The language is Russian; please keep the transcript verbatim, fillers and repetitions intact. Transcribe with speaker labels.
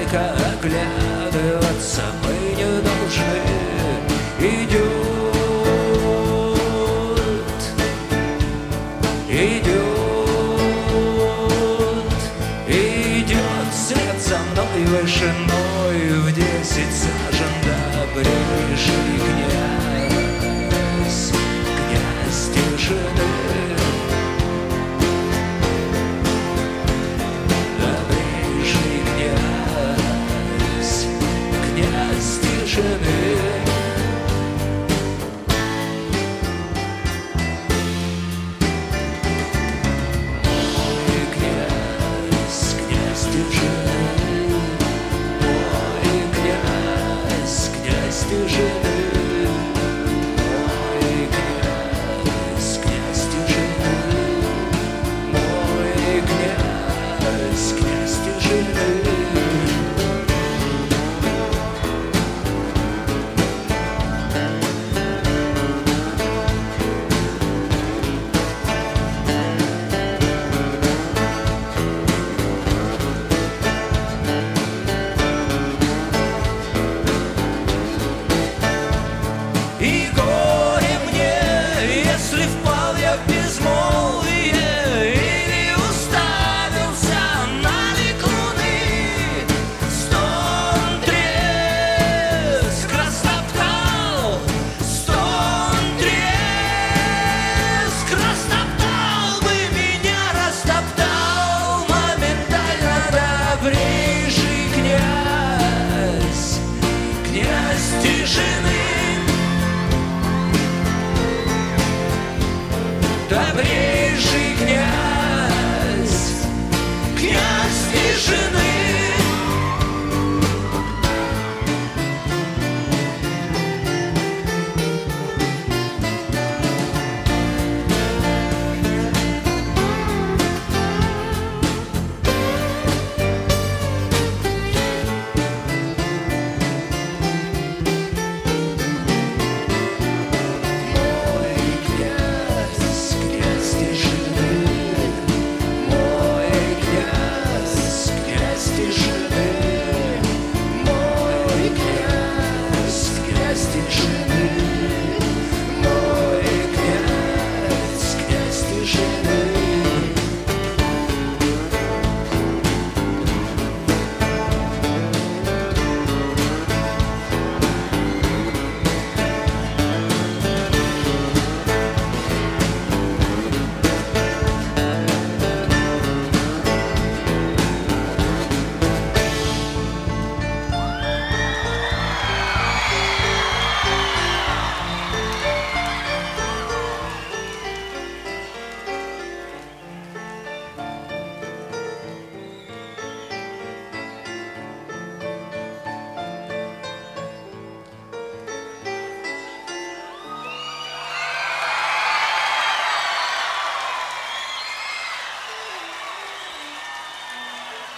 Speaker 1: только оглядываться мы не должны. Идет, идет, идет вслед за мной вышиной в десять сажен добрейший князь, князь тишины. Добрейший князь, князь тишины. И горе мне, если впал я в безмолвие или уставился на лик луны. Стон, треск растоптал, стон, треск растоптал бы меня, растоптал моментально добрейший князь, князь тишины. Добрейший князь, князь тишины.